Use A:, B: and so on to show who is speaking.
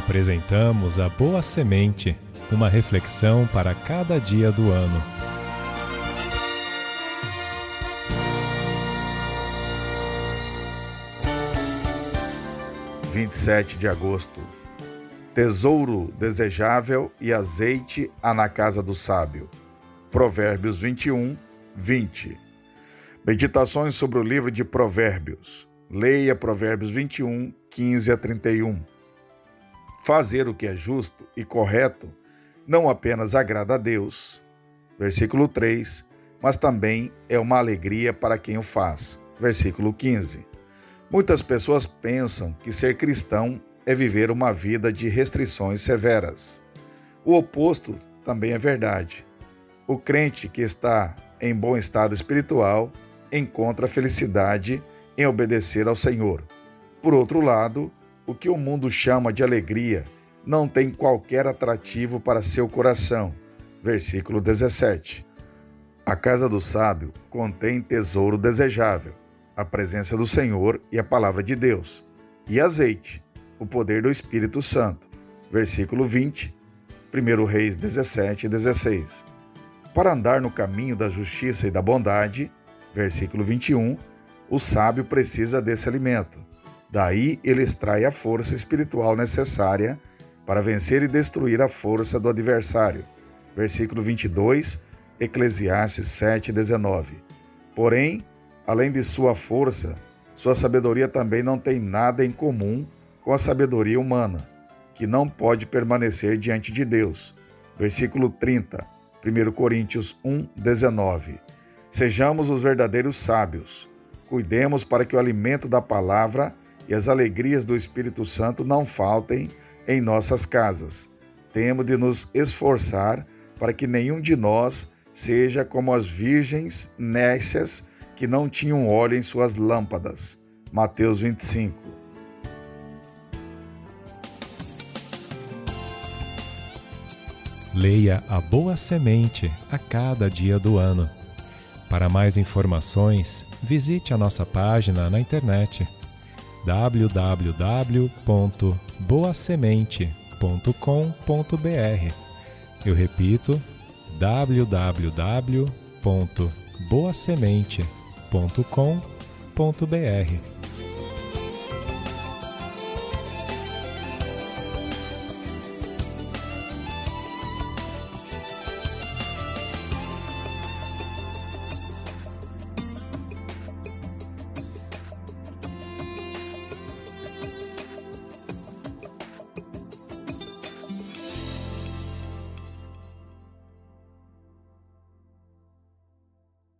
A: Apresentamos a Boa Semente, uma reflexão para cada dia do ano.
B: – 27 de agosto. Tesouro desejável e azeite há na casa do sábio. Provérbios 21, 20. Meditações sobre o livro de Provérbios. Leia Provérbios 21, 15 a 31. Fazer o que é justo e correto não apenas agrada a Deus, versículo 3, mas também é uma alegria para quem o faz, versículo 15. Muitas pessoas pensam que ser cristão é viver uma vida de restrições severas. O oposto também é verdade. O crente que está em bom estado espiritual encontra felicidade em obedecer ao Senhor. Por outro lado, o que o mundo chama de alegria não tem qualquer atrativo para seu coração. Versículo 17. A casa do sábio contém tesouro desejável, a presença do Senhor e a palavra de Deus, e azeite, o poder do Espírito Santo. Versículo 20, 1 Reis 17 e 16. Para andar no caminho da justiça e da bondade, versículo 21, o sábio precisa desse alimento. Daí ele extrai a força espiritual necessária para vencer e destruir a força do adversário. Versículo 22, Eclesiastes 7, 19. Porém, além de sua força, sua sabedoria também não tem nada em comum com a sabedoria humana, que não pode permanecer diante de Deus. Versículo 30, 1 Coríntios 1, 19. Sejamos os verdadeiros sábios. Cuidemos para que o alimento da palavra e as alegrias do Espírito Santo não faltem em nossas casas. Temos de nos esforçar para que nenhum de nós seja como as virgens nécias que não tinham óleo em suas lâmpadas. Mateus 25.
A: Leia a Boa Semente a cada dia do ano. Para mais informações, visite a nossa página na internet www.boasemente.com.br. Eu repito, www.boasemente.com.br.